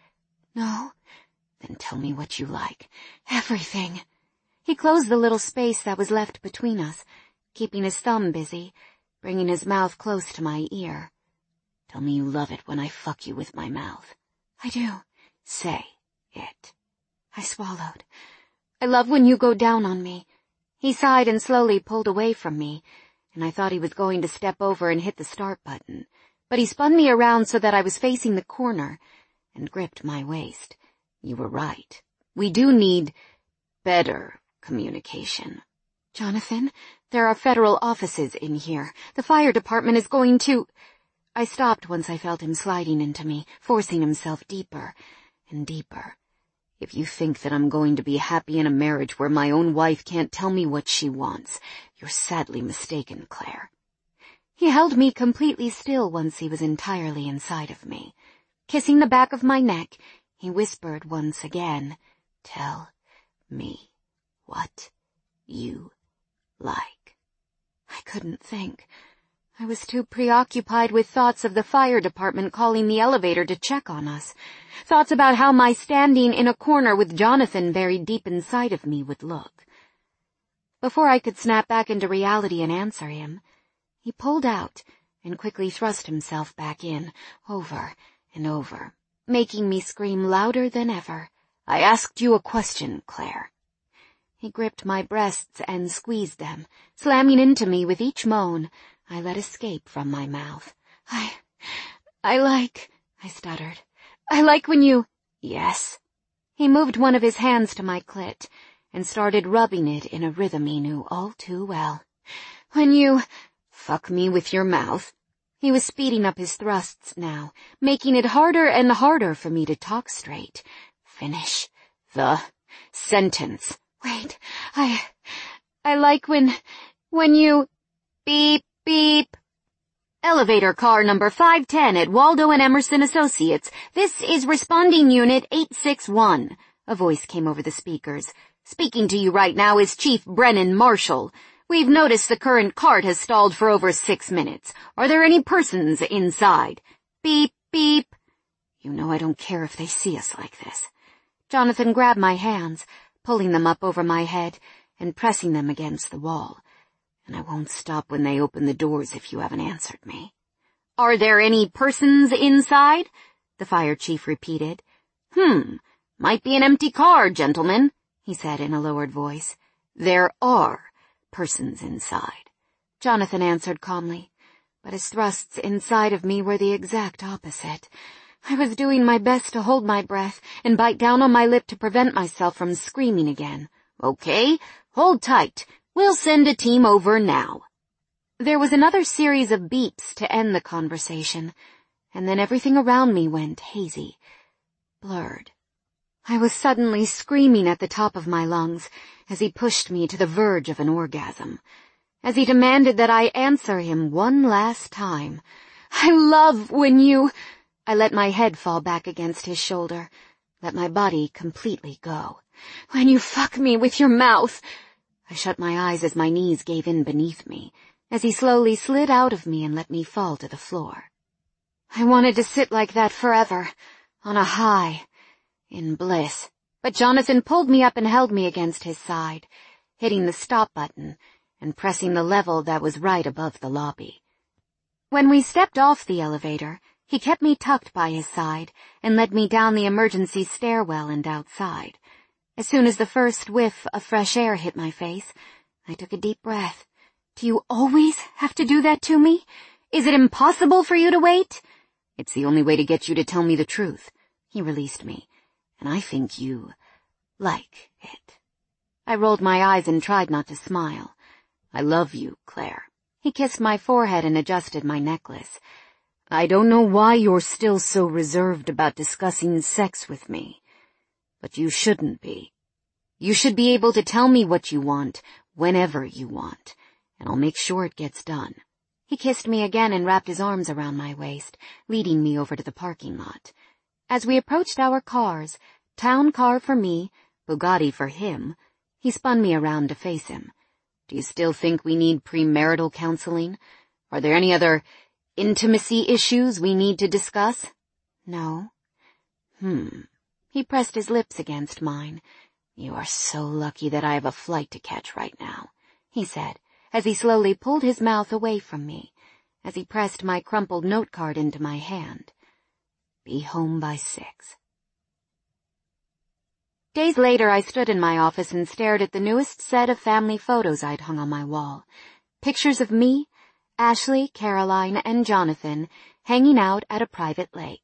No? Then tell me what you like. Everything. He closed the little space that was left between us, keeping his thumb busy, bringing his mouth close to my ear. Tell me you love it when I fuck you with my mouth. I do. Say it. I swallowed. I love when you go down on me. He sighed and slowly pulled away from me, and I thought he was going to step over and hit the start button, but he spun me around so that I was facing the corner, and gripped my waist. You were right. We do need better communication. Jonathan, there are federal offices in here. The fire department is going to... I stopped once I felt him sliding into me, forcing himself deeper and deeper. If you think that I'm going to be happy in a marriage where my own wife can't tell me what she wants, you're sadly mistaken, Claire. He held me completely still once he was entirely inside of me. Kissing the back of my neck, he whispered once again, "Tell me what you like." I couldn't think. I was too preoccupied with thoughts of the fire department calling the elevator to check on us. Thoughts about how my standing in a corner with Jonathan buried deep inside of me would look. Before I could snap back into reality and answer him, he pulled out and quickly thrust himself back in, over and over, making me scream louder than ever. "I asked you a question, Claire." He gripped my breasts and squeezed them, slamming into me with each moan I let escape from my mouth. I... I like... I stuttered. "I like when you..." "Yes." He moved one of his hands to my clit and started rubbing it in a rhythm he knew all too well. "When you... fuck me with your mouth." He was speeding up his thrusts now, making it harder and harder for me to talk straight. "Finish the sentence." "Wait, I... I like when... when you... beep, beep." "Elevator car number five ten at Waldo and Emerson Associates. This is responding unit eight six one. A voice came over the speakers. "Speaking to you right now is Chief Brennan Marshall. We've noticed the current cart has stalled for over six minutes. Are there any persons inside?" Beep, beep. You know I don't care if they see us like this. Jonathan grabbed my hands, pulling them up over my head and pressing them against the wall. "And I won't stop when they open the doors if you haven't answered me." "Are there any persons inside?" the fire chief repeated. Hmm, might be an empty car, gentlemen," he said in a lowered voice. "There are persons inside," Jonathan answered calmly, but his thrusts inside of me were the exact opposite. I was doing my best to hold my breath and bite down on my lip to prevent myself from screaming again. "Okay, hold tight. We'll send a team over now." There was another series of beeps to end the conversation, and then everything around me went hazy, blurred. I was suddenly screaming at the top of my lungs as he pushed me to the verge of an orgasm, as he demanded that I answer him one last time. "I love when you..." I let my head fall back against his shoulder, let my body completely go. "When you fuck me with your mouth..." I shut my eyes as my knees gave in beneath me, as he slowly slid out of me and let me fall to the floor. I wanted to sit like that forever, on a high, in bliss, but Jonathan pulled me up and held me against his side, hitting the stop button and pressing the level that was right above the lobby. When we stepped off the elevator, he kept me tucked by his side and led me down the emergency stairwell and outside. As soon as the first whiff of fresh air hit my face, I took a deep breath. "Do you always have to do that to me? Is it impossible for you to wait?" "It's the only way to get you to tell me the truth." He released me, "and I think you like it." I rolled my eyes and tried not to smile. "I love you, Claire." He kissed my forehead and adjusted my necklace. "I don't know why you're still so reserved about discussing sex with me, but you shouldn't be. You should be able to tell me what you want, whenever you want, and I'll make sure it gets done." He kissed me again and wrapped his arms around my waist, leading me over to the parking lot. As we approached our cars, town car for me, Bugatti for him, he spun me around to face him. "Do you still think we need premarital counseling? Are there any other intimacy issues we need to discuss?" "No." Hmm. He pressed his lips against mine. "You are so lucky that I have a flight to catch right now," he said, as he slowly pulled his mouth away from me, as he pressed my crumpled note card into my hand. "Be home by six." Days later, I stood in my office and stared at the newest set of family photos I'd hung on my wall. Pictures of me, Ashley, Caroline, and Jonathan hanging out at a private lake.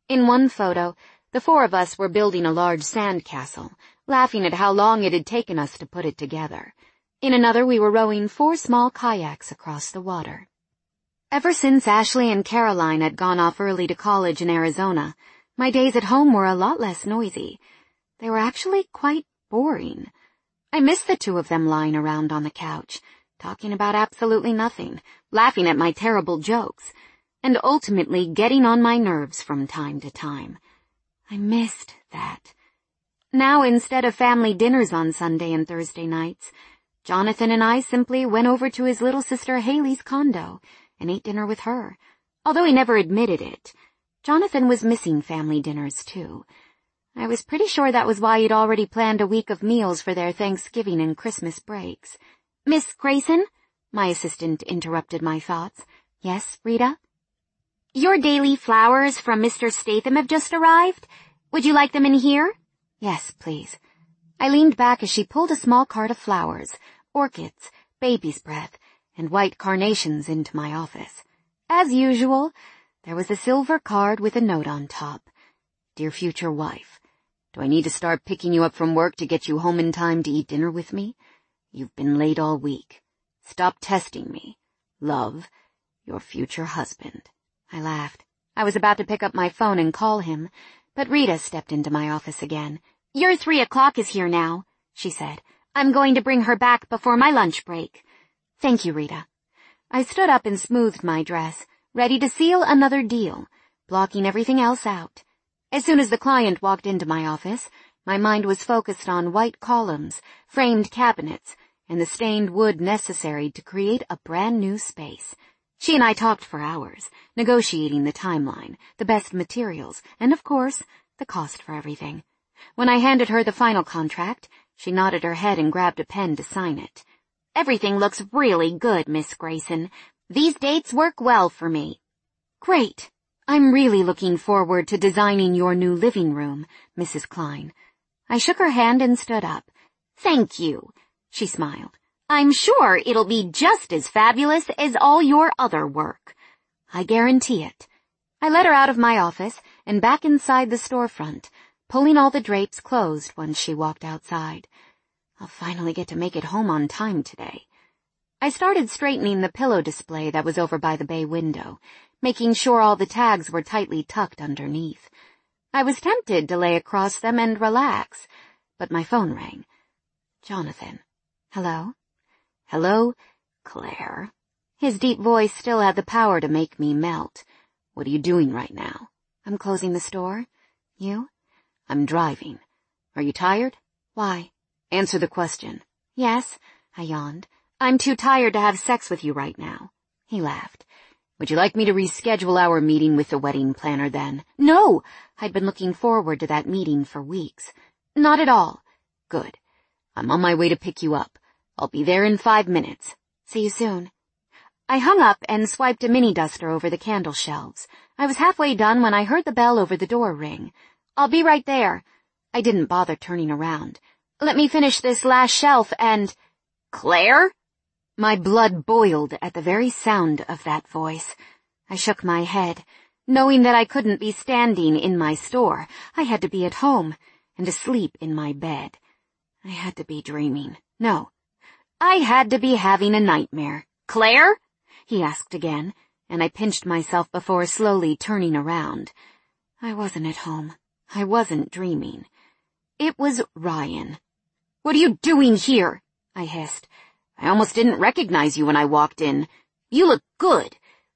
In one photo, the four of us were building a large sand castle, laughing at how long it had taken us to put it together. In another, we were rowing four small kayaks across the water. Ever since Ashley and Caroline had gone off early to college in Arizona, my days at home were a lot less noisy. They were actually quite boring. I missed the two of them lying around on the couch, talking about absolutely nothing, laughing at my terrible jokes, and ultimately getting on my nerves from time to time. I missed that. Now, instead of family dinners on Sunday and Thursday nights, Jonathan and I simply went over to his little sister Haley's condo and ate dinner with her. Although he never admitted it, Jonathan was missing family dinners too. I was pretty sure that was why he'd already planned a week of meals for their Thanksgiving and Christmas breaks. "Miss Grayson?" my assistant interrupted my thoughts. "Yes, Rita?" "Your daily flowers from Mister Statham have just arrived. Would you like them in here?" "Yes, please." I leaned back as she pulled a small cart of flowers, orchids, baby's breath, and white carnations into my office. As usual, there was a silver card with a note on top. "Dear future wife, do I need to start picking you up from work to get you home in time to eat dinner with me? You've been late all week. Stop testing me. Love, your future husband." I laughed. I was about to pick up my phone and call him, but Rita stepped into my office again. "Your three o'clock is here now," she said. "I'm going to bring her back before my lunch break." "Thank you, Rita." I stood up and smoothed my dress, ready to seal another deal, blocking everything else out. As soon as the client walked into my office, my mind was focused on white columns, framed cabinets, and the stained wood necessary to create a brand new space. She and I talked for hours, negotiating the timeline, the best materials, and of course, the cost for everything. When I handed her the final contract, she nodded her head and grabbed a pen to sign it. "Everything looks really good, Miss Grayson. These dates work well for me." "Great. I'm really looking forward to designing your new living room, Missus Klein." I shook her hand and stood up. "Thank you," she smiled. "I'm sure it'll be just as fabulous as all your other work." "I guarantee it." I led her out of my office and back inside the storefront, pulling all the drapes closed once she walked outside. I'll finally get to make it home on time today. I started straightening the pillow display that was over by the bay window, making sure all the tags were tightly tucked underneath. I was tempted to lay across them and relax, but my phone rang. Jonathan. "Hello?" "Hello, Claire." His deep voice still had the power to make me melt. "What are you doing right now?" "I'm closing the store. You?" "I'm driving. Are you tired?" "Why?" "Answer the question." "Yes," I yawned. "I'm too tired to have sex with you right now." He laughed. "Would you like me to reschedule our meeting with the wedding planner then?" "No!" I'd been looking forward to that meeting for weeks. "Not at all." "Good. I'm on my way to pick you up. I'll be there in five minutes. See you soon." I hung up and swiped a mini duster over the candle shelves. I was halfway done when I heard the bell over the door ring. "I'll be right there." I didn't bother turning around. "Let me finish this last shelf and—" "Claire?" My blood boiled at the very sound of that voice. I shook my head. Knowing that I couldn't be standing in my store, I had to be at home and asleep in my bed. I had to be dreaming. No, I had to be having a nightmare. "Claire?" he asked again, and I pinched myself before slowly turning around. I wasn't at home. I wasn't dreaming. It was Ryan. "What are you doing here?" I hissed. "I almost didn't recognize you when I walked in. You look good.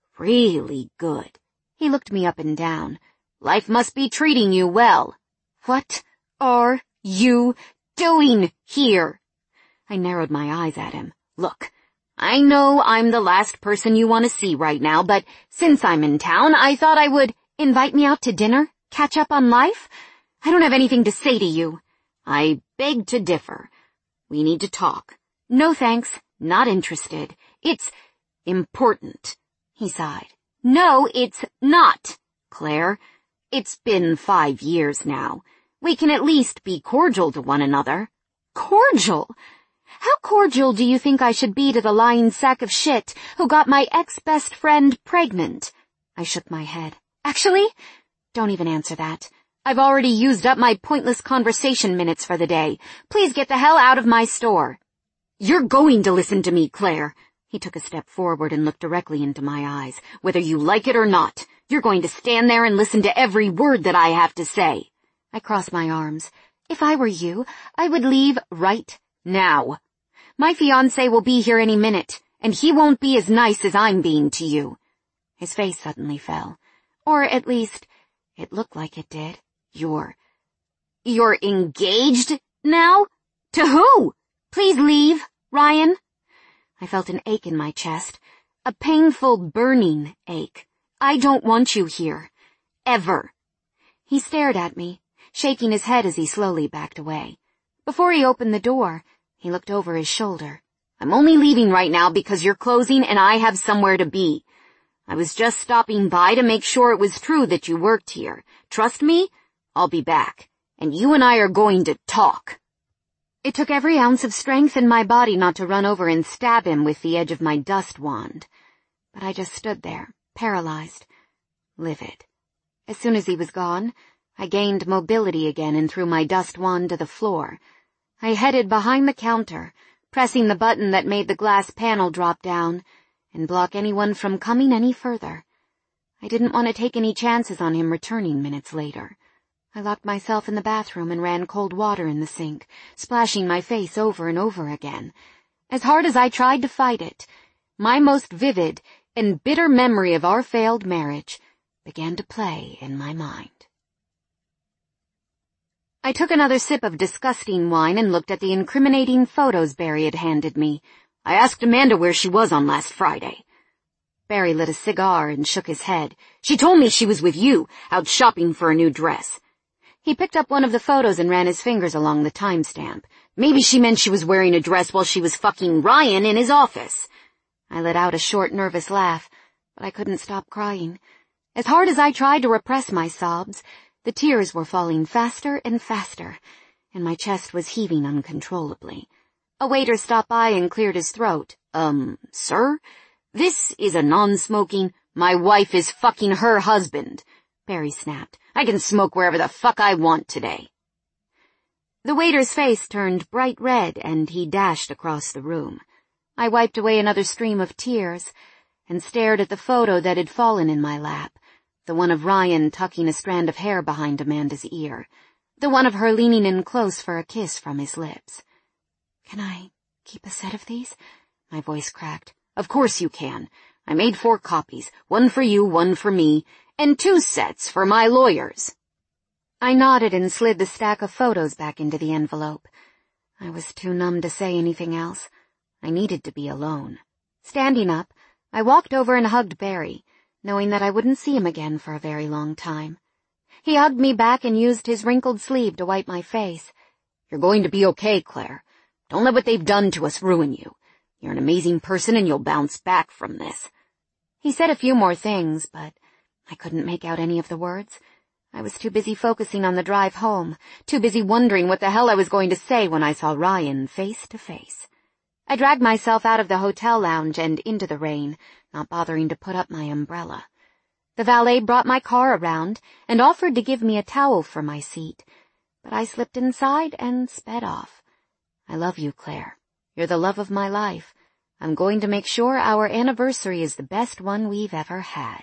Really good." He looked me up and down. "Life must be treating you well." "What are you doing here?" I narrowed my eyes at him. "Look, I know I'm the last person you want to see right now, but since I'm in town, I thought I would—" "Invite me out to dinner? Catch up on life? I don't have anything to say to you." "I beg to differ. We need to talk." "No thanks. Not interested. It's important." He sighed. "No, it's not, Claire. It's been five years now. We can at least be cordial to one another." "Cordial? How cordial do you think I should be to the lying sack of shit who got my ex-best friend pregnant?" I shook my head. "Actually, Don't even answer that. I've already used up my pointless conversation minutes for the day. Please get the hell out of my store. You're going to listen to me, Claire. He took a step forward and looked directly into my eyes. Whether you like it or not, you're going to stand there and listen to every word that I have to say. I crossed my arms. If I were you, I would leave right now. My fiancé will be here any minute, and he won't be as nice as I'm being to you. His face suddenly fell. Or at least, it looked like it did. You're... You're engaged now? To who? Please leave, Ryan. I felt an ache in my chest. A painful, burning ache. I don't want you here. Ever. He stared at me, shaking his head as he slowly backed away. Before he opened the door, he looked over his shoulder. I'm only leaving right now because you're closing and I have somewhere to be. I was just stopping by to make sure it was true that you worked here. Trust me, I'll be back, and you and I are going to talk. It took every ounce of strength in my body not to run over and stab him with the edge of my dust wand. But I just stood there, paralyzed, livid. As soon as he was gone, I gained mobility again and threw my dust wand to the floor. I headed behind the counter, pressing the button that made the glass panel drop down and block anyone from coming any further. I didn't want to take any chances on him returning minutes later. I locked myself in the bathroom and ran cold water in the sink, splashing my face over and over again. As hard as I tried to fight it, my most vivid and bitter memory of our failed marriage began to play in my mind. I took another sip of disgusting wine and looked at the incriminating photos Barry had handed me. I asked Amanda where she was on last Friday. Barry lit a cigar and shook his head. She told me she was with you, out shopping for a new dress. He picked up one of the photos and ran his fingers along the timestamp. Maybe she meant she was wearing a dress while she was fucking Ryan in his office. I let out a short, nervous laugh, but I couldn't stop crying. As hard as I tried to repress my sobs, the tears were falling faster and faster, and my chest was heaving uncontrollably. A waiter stopped by and cleared his throat. Um, sir? This is a non-smoking... My wife is fucking her husband, Barry snapped. I can smoke wherever the fuck I want today. The waiter's face turned bright red, and he dashed across the room. I wiped away another stream of tears and stared at the photo that had fallen in my lap, the one of Ryan tucking a strand of hair behind Amanda's ear, the one of her leaning in close for a kiss from his lips. Can I keep a set of these? My voice cracked. Of course you can. I made four copies, one for you, one for me, and two sets for my lawyers. I nodded and slid the stack of photos back into the envelope. I was too numb to say anything else. I needed to be alone. Standing up, I walked over and hugged Barry, knowing that I wouldn't see him again for a very long time. He hugged me back and used his wrinkled sleeve to wipe my face. You're going to be okay, Claire. Don't let what they've done to us ruin you. You're an amazing person and you'll bounce back from this. He said a few more things, but I couldn't make out any of the words. I was too busy focusing on the drive home, too busy wondering what the hell I was going to say when I saw Ryan face to face. I dragged myself out of the hotel lounge and into the rain, not bothering to put up my umbrella. The valet brought my car around and offered to give me a towel for my seat, but I slipped inside and sped off. I love you, Claire. You're the love of my life. I'm going to make sure our anniversary is the best one we've ever had.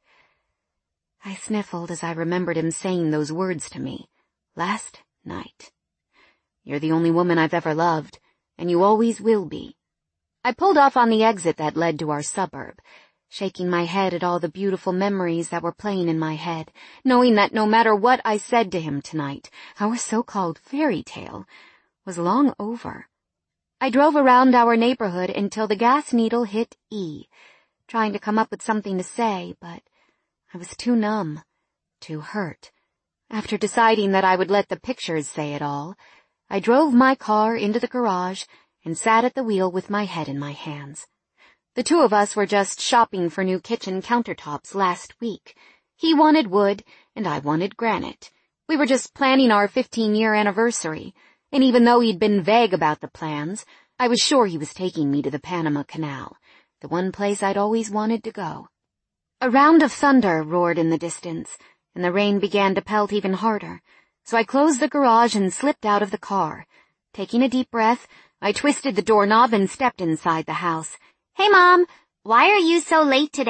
I sniffled as I remembered him saying those words to me last night. You're the only woman I've ever loved, and you always will be. I pulled off on the exit that led to our suburb, shaking my head at all the beautiful memories that were playing in my head, knowing that no matter what I said to him tonight, our so-called fairy tale was long over. I drove around our neighborhood until the gas needle hit E, trying to come up with something to say, but I was too numb, too hurt. After deciding that I would let the pictures say it all, I drove my car into the garage and sat at the wheel with my head in my hands. The two of us were just shopping for new kitchen countertops last week. He wanted wood, and I wanted granite. We were just planning our fifteen-year anniversary, and even though he'd been vague about the plans, I was sure he was taking me to the Panama Canal, the one place I'd always wanted to go. A round of thunder roared in the distance, and the rain began to pelt even harder, so I closed the garage and slipped out of the car. Taking a deep breath, I twisted the doorknob and stepped inside the house. Hey, Mom, why are you so late today?